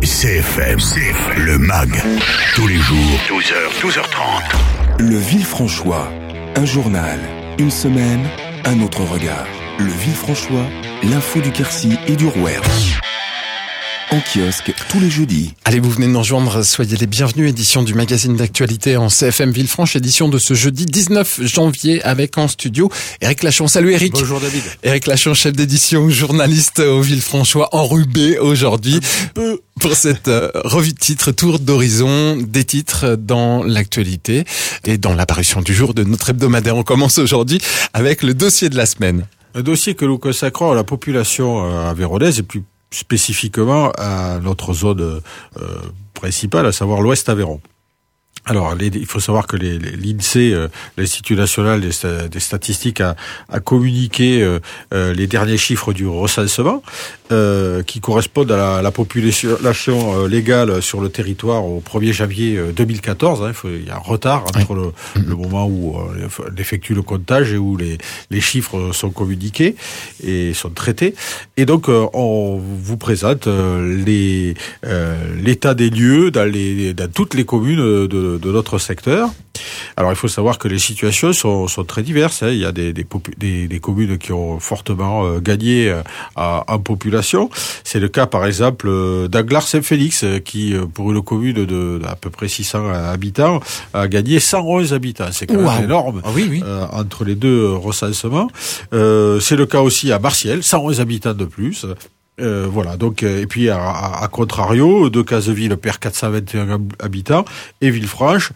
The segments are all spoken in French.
CFM, le MAG, tous les jours, 12h, 12h30. Le Villefranchois, un journal, une semaine, un autre regard. Le Villefranchois, l'info du Quercy et du Rouergue. En kiosque tous les jeudis. Allez, vous venez de nous rejoindre, soyez les bienvenus, édition du magazine d'actualité en CFM Villefranche, édition de ce jeudi 19 janvier avec en studio Éric Lachon. Salut Éric. Bonjour David. Éric Lachon, chef d'édition, journaliste au Villefranchois, enrubé aujourd'hui pour cette revue de titres, tour d'horizon des titres dans l'actualité et dans l'apparition du jour de notre hebdomadaire. On commence aujourd'hui avec le dossier de la semaine. Un dossier que nous consacrons à la population aveyronnaise et plus spécifiquement à notre zone principale, à savoir l'Ouest Aveyron. Alors, il faut savoir que l'INSEE, l'Institut national des statistiques, a communiqué les derniers chiffres du recensement qui correspondent à la population légale sur le territoire au 1er janvier 2014. Il y a un retard entre le moment où on effectue le comptage et où les chiffres sont communiqués et sont traités. Et donc, on vous présente l'état des lieux dans toutes les communes de notre secteur. Alors, il faut savoir que les situations sont très diverses. Il y a des communes qui ont fortement gagné en population. C'est le cas, par exemple, d'Anglar-Saint-Félix, qui, pour une commune d'à peu près 600 habitants, a gagné 111 habitants. C'est quand même énorme. Ah oui. Entre les deux recensements. C'est le cas aussi à Martiel, 111 habitants de plus. Voilà, donc et puis à contrario, de Cazeville perd 421 habitants et Villefranche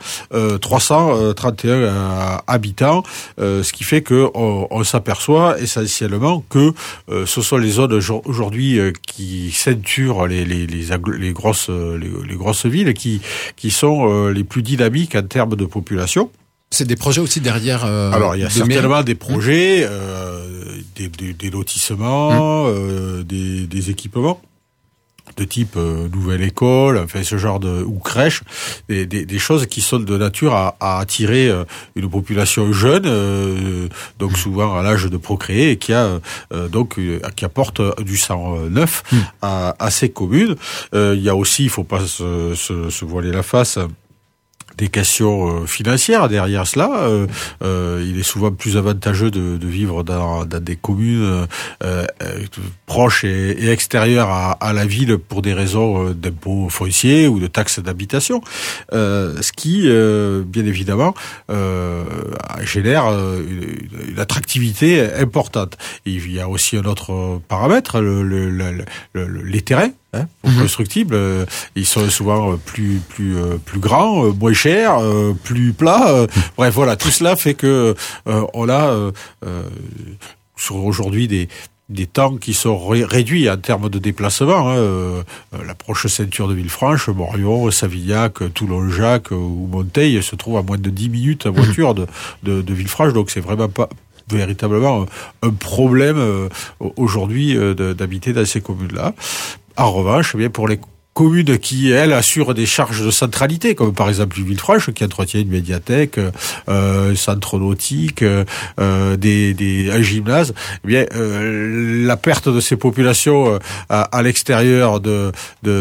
331 habitants, ce qui fait que on s'aperçoit essentiellement que ce sont les zones aujourd'hui qui ceinturent les grosses villes qui sont les plus dynamiques en termes de population. C'est des projets aussi derrière. Alors il y a certainement des projets, des lotissements, des équipements de type nouvelle école, enfin ce genre ou crèche, des choses qui sont de nature à attirer une population jeune, donc souvent à l'âge de procréer, et qui apporte du sang neuf à ces communes. Il y a aussi, il faut pas se voiler la face, des questions financières derrière cela. Il est souvent plus avantageux de vivre dans des communes proches et extérieures à la ville pour des raisons d'impôts fonciers ou de taxes d'habitation, ce qui, bien évidemment, génère une attractivité importante. Et il y a aussi un autre paramètre, les terrains. Constructibles, ils sont souvent plus grands, moins chers, plus plats. Bref, voilà, tout cela fait que on a sur aujourd'hui des temps qui sont réduits en termes de déplacement. La proche ceinture de Villefranche, Morion, Savignac, Toulon-Jacques ou Monteil se trouve à moins de 10 minutes en voiture de Villefranche, donc c'est vraiment pas véritablement un problème aujourd'hui d'habiter dans ces communes-là. En revanche, bien pour les communes qui, elles, assurent des charges de centralité, comme par exemple Villefranche, qui entretient une médiathèque, un centre nautique, un gymnase, eh bien, la perte de ces populations à l'extérieur de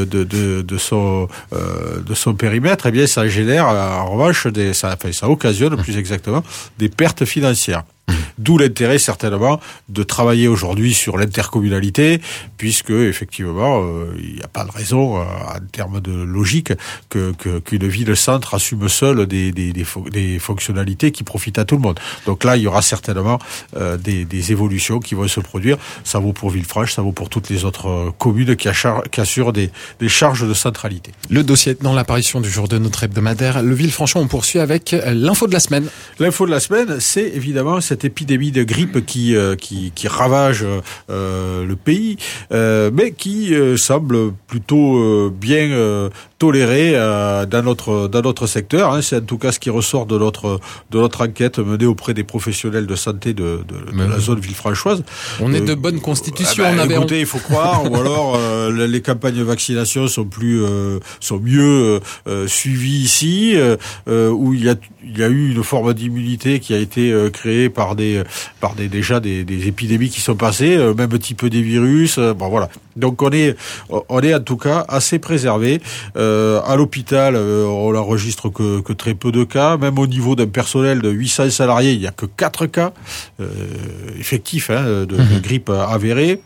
son périmètre, eh bien, ça génère, en revanche, ça occasionne plus exactement des pertes financières. D'où l'intérêt certainement de travailler aujourd'hui sur l'intercommunalité, puisque effectivement il n'y a pas de raison en termes de logique qu'une ville-centre assume seule des fonctionnalités qui profitent à tout le monde. Donc là il y aura certainement des évolutions qui vont se produire. Ça vaut pour Villefranche, ça vaut pour toutes les autres communes qui assurent des charges de centralité. Le dossier dans l'apparition du jour de notre hebdomadaire, le Villefranchois, on poursuit avec l'info de la semaine. L'info de la semaine, c'est évidemment cette épidémie de grippe qui ravage le pays, mais qui semble plutôt bien tolérée dans notre secteur. C'est en tout cas ce qui ressort de notre enquête menée auprès des professionnels de santé de la zone villefranchoise. On est de bonne constitution. Écoutez, il faut croire, ou alors les campagnes de vaccination sont mieux suivies ici, où il y a eu une forme d'immunité qui a été créée par par des épidémies qui sont passées, même type des virus. Bon voilà. Donc on est en tout cas assez préservé. À l'hôpital, on n'enregistre que très peu de cas. Même au niveau d'un personnel de 800 salariés, il y a que 4 cas effectifs de grippe avérée.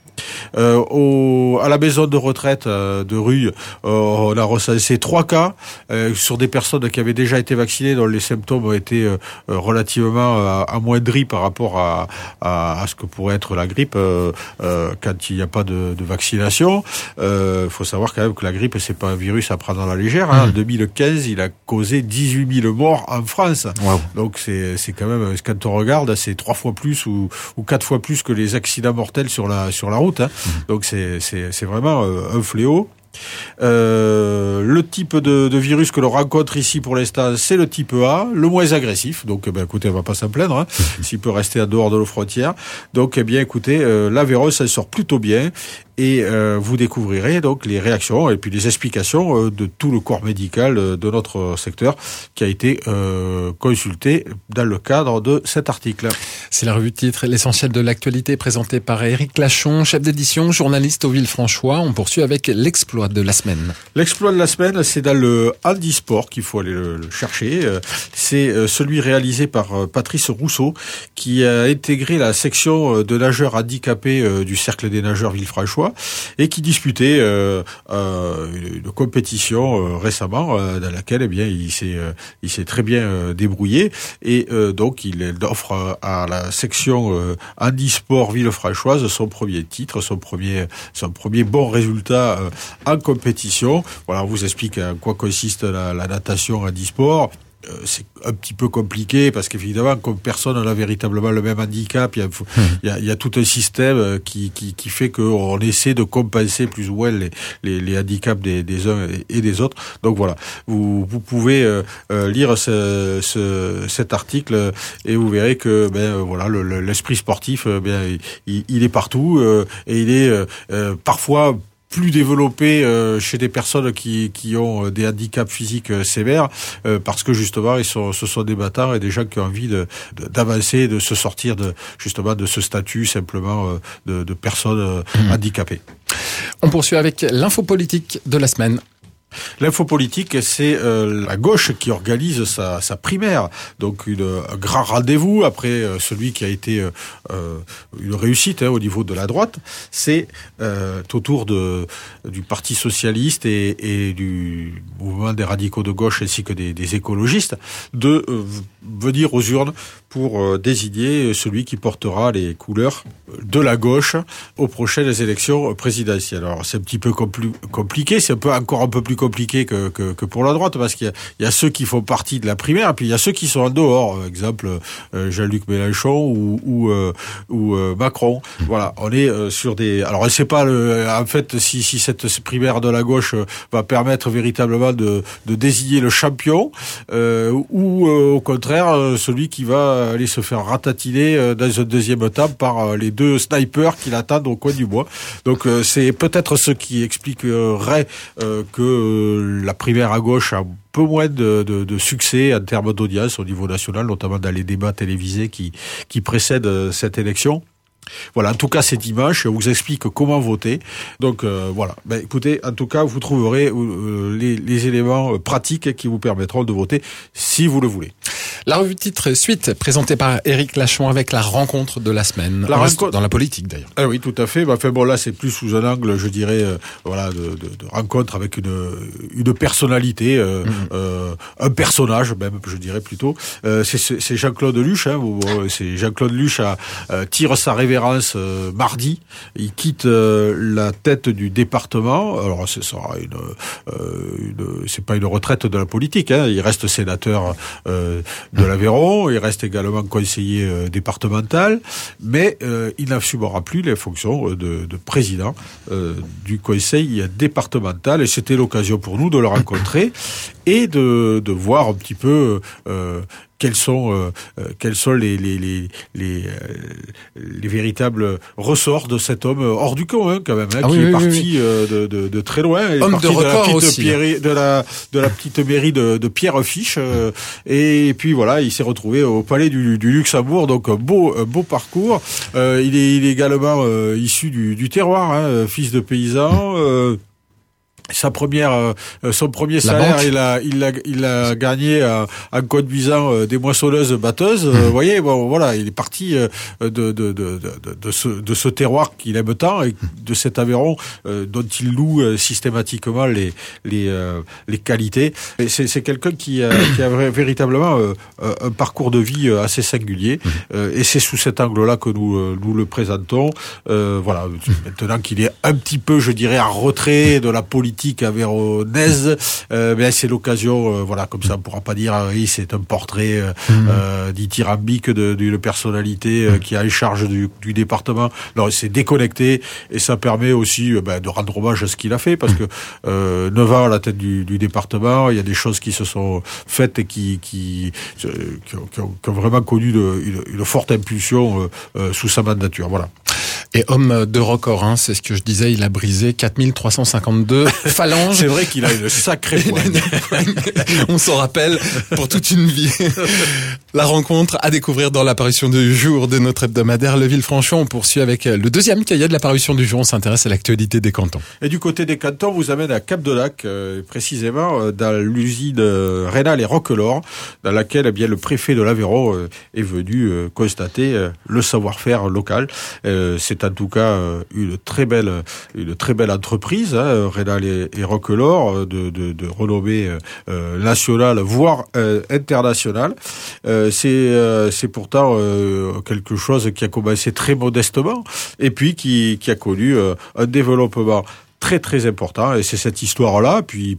À la maison de retraite de Rueil, on a recensé 3 cas sur des personnes qui avaient déjà été vaccinées, dont les symptômes ont été relativement amoindris par rapport à ce que pourrait être la grippe quand il n'y a pas de vaccination. Faut savoir quand même que la grippe, c'est pas un virus à prendre à la légère. En 2015, il a causé 18 000 morts en France. Wow. Donc c'est quand même, quand on regarde, c'est 3 fois plus ou 4 fois plus que les accidents mortels sur la route. Donc c'est vraiment un fléau. Le type de virus que l'on rencontre ici pour l'instant, c'est le type A, le moins agressif. Donc, écoutez, on va pas s'en plaindre, s'il peut rester en dehors de nos frontières. Donc, écoutez, l'Aveyron s'en sort plutôt bien. Et vous découvrirez donc les réactions et puis les explications de tout le corps médical de notre secteur qui a été consulté dans le cadre de cet article. C'est la revue de titre, l'essentiel de l'actualité présentée par Éric Lachon, chef d'édition, journaliste au Villefranchois. On poursuit avec l'exploit de la semaine. L'exploit de la semaine, c'est dans le handisport qu'il faut aller le chercher. C'est celui réalisé par Patrice Rousseau qui a intégré la section de nageurs handicapés du Cercle des nageurs Villefranchois et qui disputait une compétition récemment dans laquelle il s'est très bien débrouillé et donc il offre à la section handisport Villefranchoise son premier titre, son premier bon résultat en compétition. Voilà, on vous explique en quoi consiste la natation handisport. C'est un petit peu compliqué parce qu'évidemment, comme personne n'a véritablement le même handicap, il y a tout un système qui fait qu'on essaie de compenser plus ou moins les handicaps des uns et des autres. Donc voilà, vous pouvez lire cet article et vous verrez que voilà l'esprit sportif il est partout et il est parfois plus développé chez des personnes qui ont des handicaps physiques sévères parce que justement ce sont des bâtards et des gens qui ont envie d'avancer, de se sortir de ce statut simplement de personnes handicapées. On poursuit avec l'info politique de la semaine. L'info politique, c'est la gauche qui organise sa primaire, donc un grand rendez-vous après celui qui a été une réussite au niveau de la droite. C'est autour du Parti socialiste et du mouvement des radicaux de gauche ainsi que des écologistes de venir aux urnes pour désigner celui qui portera les couleurs de la gauche aux prochaines élections présidentielles. Alors c'est un petit peu compliqué, c'est encore un peu plus compliqué que pour la droite parce qu'il y a ceux qui font partie de la primaire et puis il y a ceux qui sont en dehors. Exemple Jean-Luc Mélenchon ou Macron. Voilà, on est sur des. Alors on ne sait pas en fait si cette primaire de la gauche va permettre véritablement de désigner le champion ou au contraire celui qui va aller se faire ratatiner dans un deuxième temps par les deux snipers qui l'attendent au coin du bois. Donc c'est peut-être ce qui expliquerait que la primaire à gauche a un peu moins de succès en termes d'audience au niveau national, notamment dans les débats télévisés qui précèdent cette élection. Voilà, en tout cas c'est dimanche, on vous explique comment voter. Donc voilà, écoutez, en tout cas vous trouverez les éléments pratiques qui vous permettront de voter si vous le voulez. La revue de titre suite présentée par Éric Lachon avec la rencontre de la semaine. Dans la politique d'ailleurs. Ah oui, tout à fait. Là c'est plus sous un angle, je dirais, de rencontre avec une personnalité, un personnage même, je dirais plutôt. C'est Jean-Claude Luche. C'est Jean-Claude Luche tire sa révérence mardi. Il quitte la tête du département. Alors ce sera c'est pas une retraite de la politique. Il reste sénateur de l'Aveyron, il reste également conseiller départemental, mais il n'assumera plus les fonctions de président du conseil départemental, et c'était l'occasion pour nous de le rencontrer et de voir un petit peu quels sont les véritables ressorts de cet homme hors du commun quand même, qui est parti de très loin. Il est homme parti de record aussi. de la petite mairie de Pierrefiche, et puis voilà, il s'est retrouvé au palais du Luxembourg, donc beau parcours. Il est également issu du terroir, fils de paysan. Son premier salaire, il l'a gagné en conduisant des moissonneuses batteuses. Vous voyez, bon, voilà, il est parti de ce terroir qu'il aime tant et de cet Aveyron dont il loue systématiquement les qualités. Et c'est quelqu'un qui a véritablement un parcours de vie assez singulier. Et c'est sous cet angle-là que nous le présentons. Voilà, maintenant qu'il est un petit peu, je dirais, en retrait de la politique avéronaise, c'est l'occasion, voilà, comme ça on pourra pas dire oui, c'est un portrait dithyrambique d'une personnalité qui a en charge du département. Non, c'est déconnecté et ça permet aussi de rendre hommage à ce qu'il a fait, parce que 9 ans à la tête du département, il y a des choses qui se sont faites et qui ont vraiment connu une forte impulsion sous sa mandature. Voilà. Et homme de record, c'est ce que je disais, il a brisé 4352 phalanges. C'est vrai qu'il a une sacrée poigne. On s'en rappelle pour toute une vie. La rencontre à découvrir dans l'apparition du jour de notre hebdomadaire Le Villefranchois. On poursuit avec le deuxième cahier de l'apparition du jour. On s'intéresse à l'actualité des cantons. Et du côté des cantons, on vous amène à Cap-de-Lac, précisément dans l'usine Rénal et Roquelaure, dans laquelle le préfet de l'Aveyron est venu constater le savoir-faire local. C'est en tout cas une très belle entreprise, Rénal et Roquelaure, de renommée nationale, voire internationale. C'est pourtant quelque chose qui a commencé très modestement et puis qui a connu un développement très très important, et c'est cette histoire-là, puis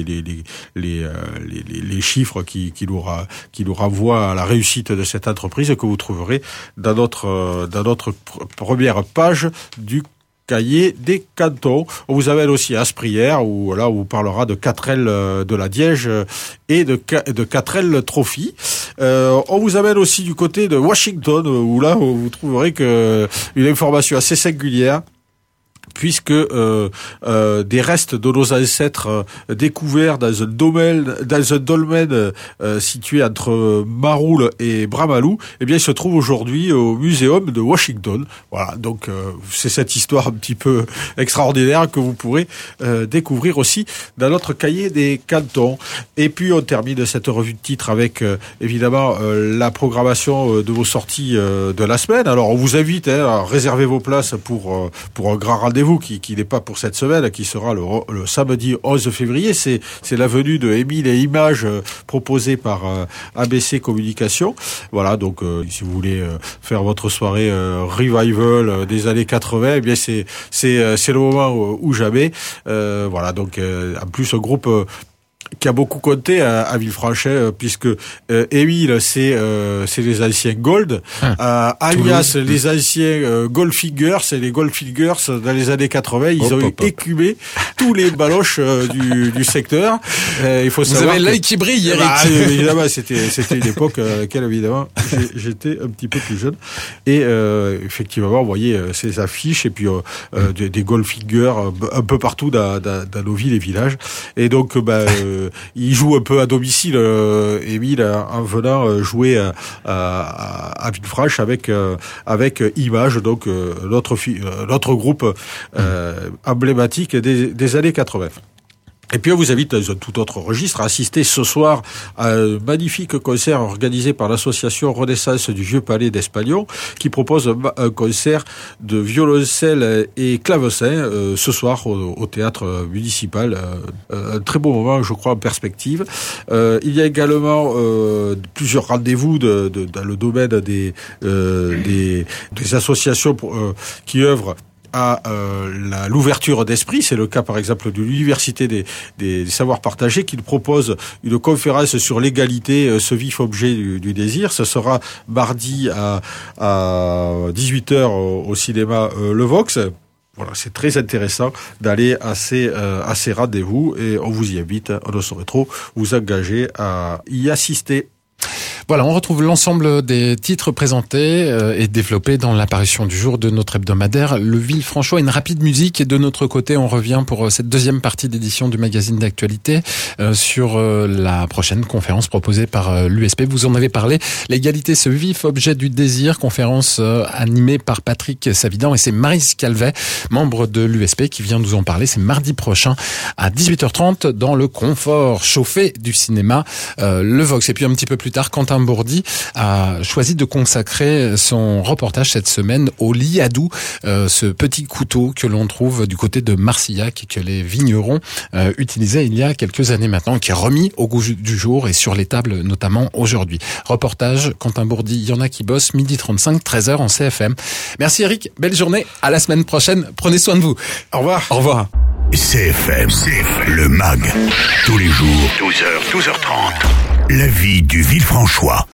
les chiffres qui nous renvoient à la réussite de cette entreprise que vous trouverez dans notre première page du cahier des cantons. On vous amène aussi à Asprières, où là on vous parlera de 4L de la Diège et de 4L Trophy. On vous amène aussi du côté de Washington, où là vous trouverez une information assez singulière, puisque des restes de nos ancêtres découverts dans un dolmen situé entre Maroul et Bramalou, ils se trouvent aujourd'hui au muséum de Washington. Voilà, donc c'est cette histoire un petit peu extraordinaire que vous pourrez découvrir aussi dans notre cahier des cantons. Et puis on termine cette revue de titres avec évidemment la programmation de vos sorties de la semaine. Alors on vous invite à réserver vos places pour un grand rendez-vous qui n'est pas pour cette semaine, qui sera le samedi 11 février. C'est la venue de Émile et Images proposée par ABC Communication. Voilà, donc si vous voulez faire votre soirée revival des années 80, c'est le moment ou jamais. Voilà, donc en plus un groupe qui a beaucoup compté à Villefranche, puisque Émile, c'est les anciens Gold, alias les anciens Goldfingers, c'est les Goldfingers dans les années 80, ils ont écumé tous les baloches du secteur. Il faut savoir. Vous avez l'œil qui brille, Eric. Évidemment, c'était une époque à laquelle évidemment j'étais un petit peu plus jeune. Et effectivement, vous voyez ces affiches et puis des Goldfingers un peu partout dans nos villes et villages. Et donc, il joue un peu à domicile, Émile, en venant jouer à Villefranche avec Images, donc notre groupe emblématique des années 80. Et puis on vous invite dans un tout autre registre à assister ce soir à un magnifique concert organisé par l'association Renaissance du Vieux Palais d'Espagnon, qui propose un concert de violoncelle et clavecin ce soir au théâtre municipal. Un très beau moment, je crois, en perspective. Il y a également plusieurs rendez-vous dans le domaine des associations qui œuvrent à l'ouverture d'esprit. C'est le cas par exemple de l'Université des Savoirs Partagés, qui propose une conférence sur l'égalité, ce vif objet du désir. Ce sera mardi à 18h au cinéma Le Vox. Voilà, c'est très intéressant d'aller à ces rendez-vous, et on vous y invite, on ne saurait trop vous engager à y assister. Voilà, on retrouve l'ensemble des titres présentés et développés dans l'apparition du jour de notre hebdomadaire Le Villefranchois. Une rapide musique, et de notre côté, on revient pour cette deuxième partie d'édition du magazine d'actualité sur la prochaine conférence proposée par l'USP. Vous en avez parlé, l'égalité, ce vif objet du désir, conférence animée par Patrick Savidan, et c'est Maryse Calvet, membre de l'USP, qui vient nous en parler. C'est mardi prochain à 18h30 dans le confort chauffé du cinéma Le Vox. Et puis un petit peu plus tard, Quentin Bourdi a choisi de consacrer son reportage cette semaine au liadou, ce petit couteau que l'on trouve du côté de Marcillac et que les vignerons utilisaient il y a quelques années maintenant, qui est remis au goût du jour et sur les tables notamment aujourd'hui. Reportage Quentin Bourdi, il y en a qui bossent, 12h35, 13h en CFM. Merci Eric, belle journée, à la semaine prochaine, prenez soin de vous. Au revoir. Au revoir. CFM, le MAG, tous les jours, 12h, 12h30. La vie du Villefranchois.